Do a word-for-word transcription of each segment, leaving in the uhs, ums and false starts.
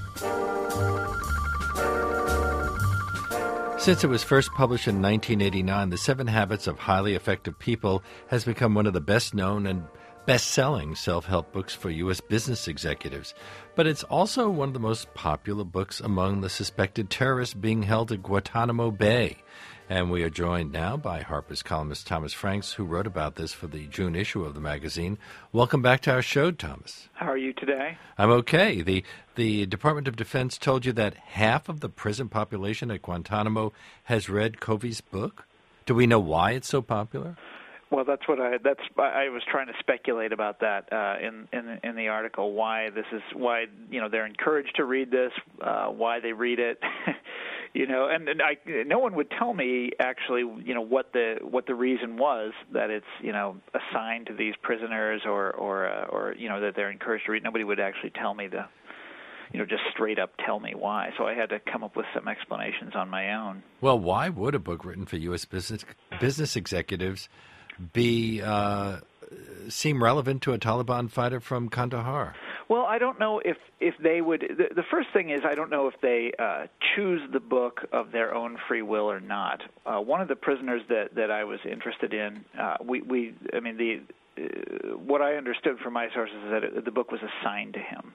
Since it was first published in nineteen eighty-nine, The Seven Habits of Highly Effective People has become one of the best-known and best-selling self-help books for U S business executives. But it's also one of the most popular books among the suspected terrorists being held at Guantanamo Bay. And we are joined now by Harper's columnist Thomas Franks, who wrote about this for the June issue of the magazine. Welcome back to our show, Thomas. How are you today? I'm okay. The the Department of Defense told you that half of the prison population at Guantanamo has read Covey's book. Do we know why it's so popular? Well, that's what I that's I was trying to speculate about that uh, in in in the article. Why this is why you know they're encouraged to read this, uh, why they read it. You know, and, and I, no one would tell me actually, you know, what the what the reason was that it's, you know, assigned to these prisoners or or uh, or you know that they're encouraged to read. Nobody would actually tell me the, you know, just straight up tell me why. So I had to come up with some explanations on my own. Well, why would a book written for U S business business executives be uh, seem relevant to a Taliban fighter from Kandahar? Well, I don't know if, if they would the, – the first thing is I don't know if they uh, choose the book of their own free will or not. Uh, one of the prisoners that, that I was interested in, uh, we, we – I mean, the uh, what I understood from my sources is that it, the book was assigned to him.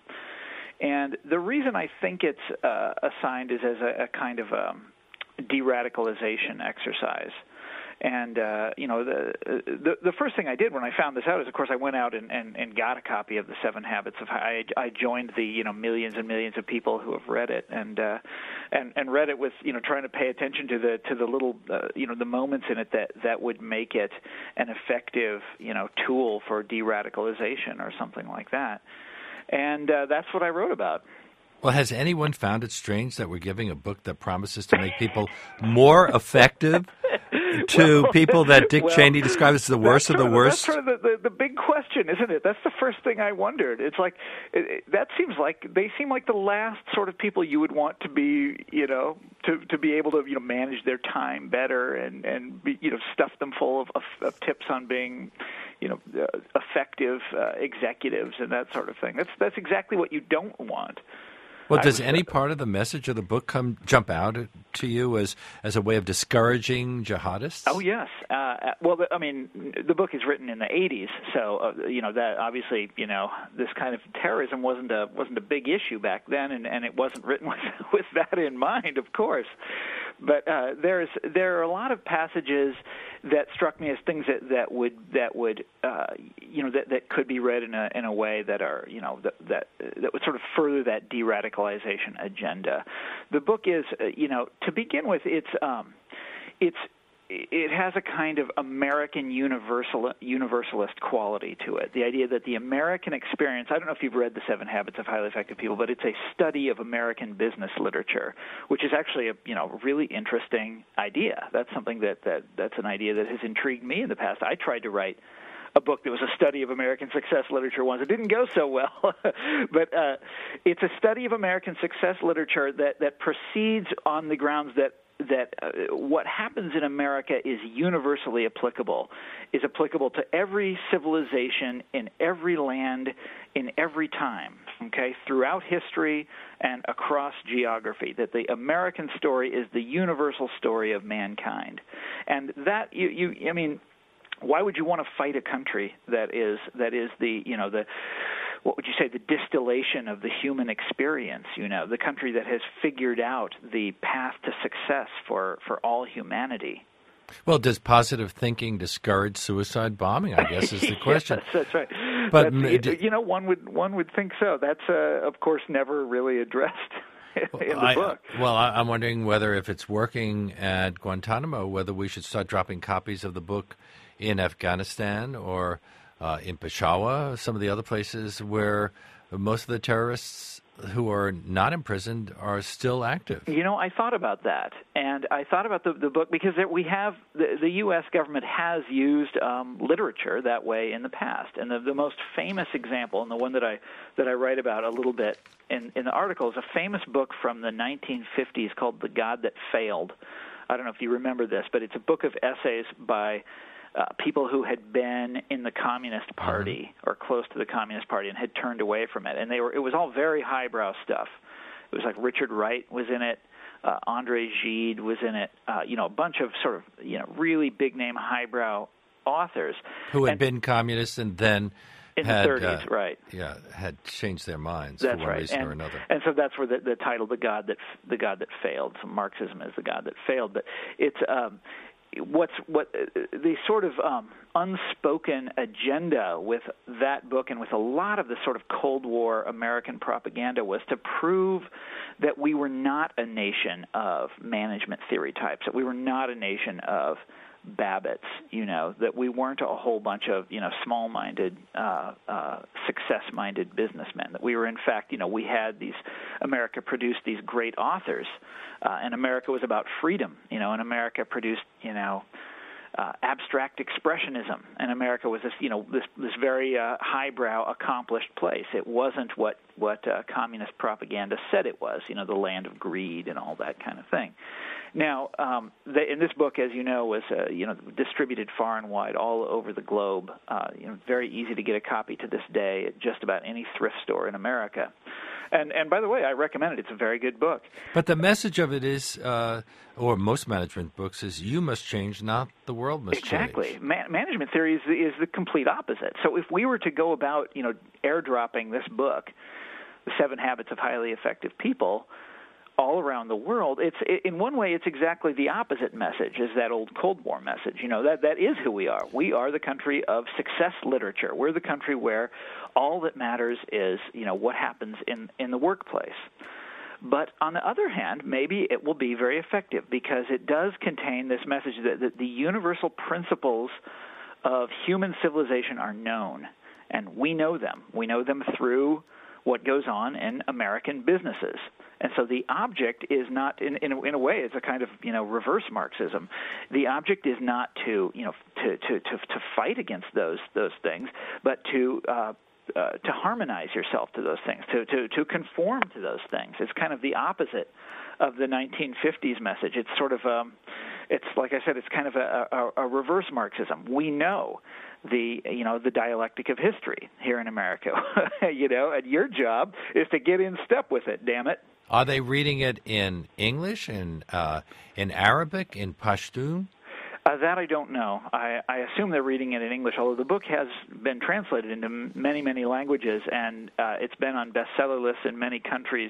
And the reason I think it's uh, assigned is as a, a kind of um, de-radicalization exercise. And, uh, you know, the, the the first thing I did when I found this out is, of course, I went out and, and, and got a copy of The Seven Habits of I, I joined the, you know, millions and millions of people who have read it and uh, and and read it with, you know, trying to pay attention to the to the little, uh, you know, the moments in it that, that would make it an effective, you know, tool for de-radicalization or something like that. And uh, that's what I wrote about. Well, has anyone found it strange that we're giving a book that promises to make people more effective to well, people that Dick well, Cheney describes as the worst of the of, worst? That's sort of the, the, the big question, isn't it? That's the first thing I wondered. It's like it, it, that seems like they seem like the last sort of people you would want to be, you know, to to be able to you know manage their time better and and be, you know stuff them full of, of, of tips on being, you know, uh, effective uh, executives and that sort of thing. That's that's exactly what you don't want. Well, does any part of the message of the book come jump out to you as, as a way of discouraging jihadists? Oh, yes. Uh, well, I mean, the book is written in the eighties, so uh, you know that obviously, you know, this kind of terrorism wasn't a wasn't a big issue back then, and, and it wasn't written with with that in mind, of course. But uh, there's there are a lot of passages that struck me as things that, that would that would uh, you know that, that could be read in a in a way that are you know that that, that would sort of further that de-radicalization agenda. The book is uh, you know to begin with it's um, it's it has a kind of American universal universalist quality to it. The idea that the American experience, I don't know if you've read The Seven Habits of Highly Effective People, but it's a study of American business literature, which is actually a you know really interesting idea. That's something that, that that's an idea that has intrigued me in the past. I tried to write a book that was a study of American success literature once. It didn't go so well, but uh, it's a study of American success literature that, that proceeds on the grounds that that uh, what happens in America is universally applicable, is applicable to every civilization in every land in every time, okay, throughout history and across geography, that the American story is the universal story of mankind. And that, you, you I mean, why would you want to fight a country that is that is the, you know, the what would you say, the distillation of the human experience, you know, the country that has figured out the path to success for, for all humanity? Well, does positive thinking discourage suicide bombing, I guess, is the question. Yes, that's right. But that's, you know, one would one would think so. That's, uh, of course, never really addressed in the I, book. Well, I'm wondering whether if it's working at Guantanamo, whether we should start dropping copies of the book in Afghanistan or Uh, in Peshawar, some of the other places where most of the terrorists who are not imprisoned are still active. You know, I thought about that, and I thought about the, the book because there, we have the, the U S government has used um, literature that way in the past, and the, the most famous example, and the one that I that I write about a little bit in, in the article, is a famous book from the nineteen fifties called "The God That Failed." I don't know if you remember this, but it's a book of essays by Uh, people who had been in the Communist Party or close to the Communist Party and had turned away from it, and they were it was all very highbrow stuff. it was like Richard Wright was in it. Uh, Andre Gide was in it. Uh, you know, a bunch of sort of you know really big name highbrow authors who had and, been communists and then in had, the thirties, uh, right? Yeah, had changed their minds That's for one right. reason and, or another. And so that's where the, the title, the God that the God that failed. So Marxism is the God that failed. But it's um, what's what the sort of um, unspoken agenda with that book and with a lot of the sort of Cold War American propaganda was to prove that we were not a nation of management theory types, that we were not a nation of Babbitts, you know, that we weren't a whole bunch of, you know, small-minded, uh, uh, success-minded businessmen, that we were, in fact, you know, we had these, America produced these great authors, uh, and America was about freedom, you know, and America produced, you know, uh, abstract expressionism, and America was this, you know, this this very uh, highbrow, accomplished place. It wasn't what what uh, communist propaganda said it was, you know, the land of greed and all that kind of thing. Now, um, the, in this book, as you know, was uh, you know distributed far and wide all over the globe. Uh, you know, very easy to get a copy to this day at just about any thrift store in America. And and by the way, I recommend it. It's a very good book. But the message of it is, uh, or most management books, is you must change, not the world must exactly. change. Man- management theory is, is the complete opposite. So if we were to go about, you know, airdropping this book, The Seven Habits of Highly Effective People, all around the world, it's in one way it's exactly the opposite message as that old Cold War message. You know, that that is who we are. We are the country of success literature. We're the country where all that matters is, you know, what happens in, in the workplace. But on the other hand, maybe it will be very effective because it does contain this message that, that the universal principles of human civilization are known, and we know them. We know them through what goes on in American businesses. And so the object is not, in, in, a, in a way, it's a kind of, you know, reverse Marxism. The object is not to, you know, to, to, to, to fight against those those things, but to uh, uh, to harmonize yourself to those things, to, to, to conform to those things. It's kind of the opposite of the nineteen fifties message. It's sort of, um, it's like I said, it's kind of a, a, a reverse Marxism. We know the you know the dialectic of history here in America, you know, and your job is to get in step with it. Damn it. Are they reading it in English, in uh, in Arabic, in Pashtun? Uh, that I don't know. I, I assume they're reading it in English, although the book has been translated into many, many languages, and uh, it's been on bestseller lists in many countries.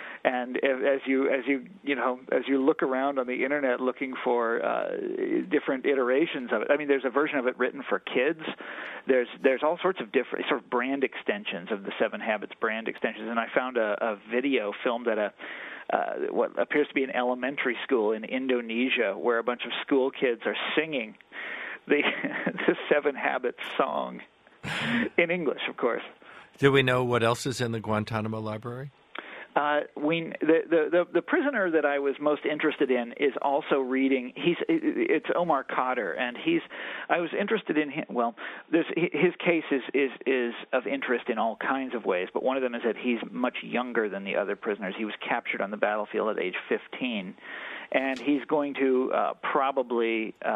And as you as you you know as you look around on the internet looking for uh, different iterations of it, I mean, there's a version of it written for kids. There's there's all sorts of different sort of brand extensions of the Seven Habits brand extensions, and I found a, a video filmed at a uh, what appears to be an elementary school in Indonesia, where a bunch of school kids are singing the the Seven Habits song in English, of course. Do we know what else is in the Guantanamo library? Uh, we the, the the prisoner that I was most interested in is also reading. He's it's Omar Khadr, and he's. I was interested in him. Well, there's his case is is is of interest in all kinds of ways, but one of them is that he's much younger than the other prisoners. He was captured on the battlefield at age fifteen. And he's going to uh, probably uh,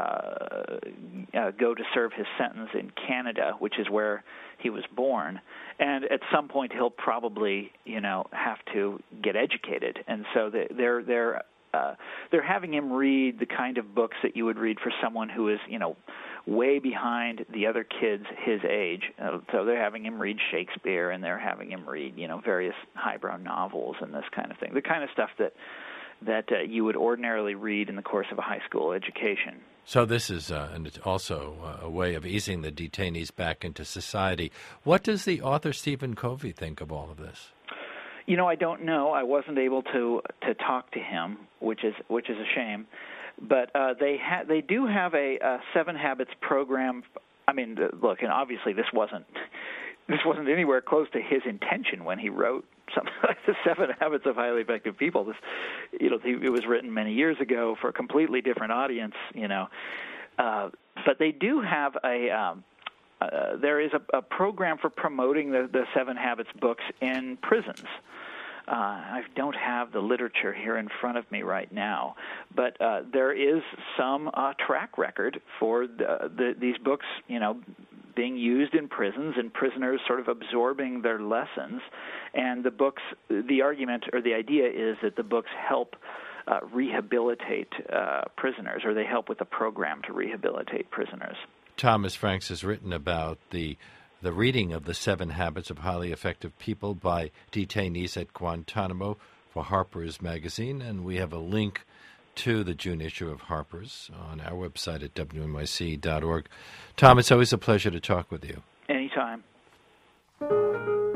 uh, go to serve his sentence in Canada, which is where he was born. And at some point, he'll probably, you know, have to get educated. And so they're they're uh, they're having him read the kind of books that you would read for someone who is, you know, way behind the other kids his age. Uh, so they're having him read Shakespeare, and they're having him read, you know, various highbrow novels and this kind of thing. The kind of stuff that. that uh, you would ordinarily read in the course of a high school education. So this is uh, and it's also uh, a way of easing the detainees back into society. What does the author Stephen Covey think of all of this? You know, I don't know. I wasn't able to to talk to him, which is which is a shame. But uh, they ha- they do have a, a Seven Habits program. I mean, look, and obviously this wasn't this wasn't anywhere close to his intention when he wrote something like the Seven Habits of Highly Effective People. This, you know, it was written many years ago for a completely different audience, you know. Uh, but they do have a, um, uh, there is a, a program for promoting the, the Seven Habits books in prisons. Uh, I don't have the literature here in front of me right now, but uh, there is some uh, track record for the, the, these books, you know, being used in prisons and prisoners sort of absorbing their lessons. And the books, the argument or the idea is that the books help uh, rehabilitate uh, prisoners, or they help with a program to rehabilitate prisoners. Thomas Franks has written about the the reading of The Seven Habits of Highly Effective People by detainees at Guantanamo for Harper's Magazine, and we have a link to the June issue of Harper's on our website at W N Y C dot org. Tom, it's always a pleasure to talk with you. Anytime.